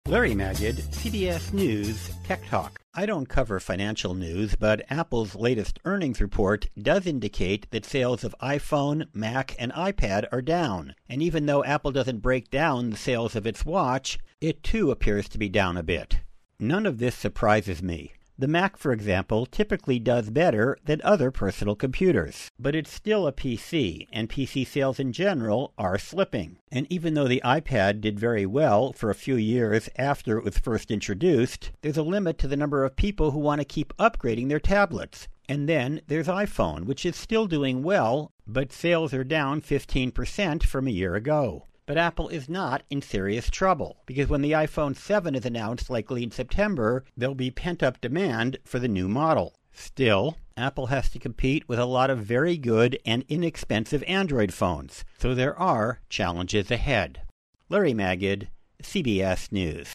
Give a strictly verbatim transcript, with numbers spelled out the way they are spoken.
Larry Magid, C B S News Tech Talk. I don't cover financial news, but Apple's latest earnings report does indicate that sales of iPhone, Mac, and iPad are down. And even though Apple doesn't break down the sales of its watch, it too appears to be down a bit. None of this surprises me. The Mac, for example, typically does better than other personal computers. But it's still a P C, and P C sales in general are slipping. And even though the iPad did very well for a few years after it was first introduced, there's a limit to the number of people who want to keep upgrading their tablets. And then there's iPhone, which is still doing well, but sales are down fifteen percent from a year ago. But Apple is not in serious trouble, because when the iPhone seven is announced likely in September, there'll be pent-up demand for the new model. Still, Apple has to compete with a lot of very good and inexpensive Android phones, so there are challenges ahead. Larry Magid, C B S News.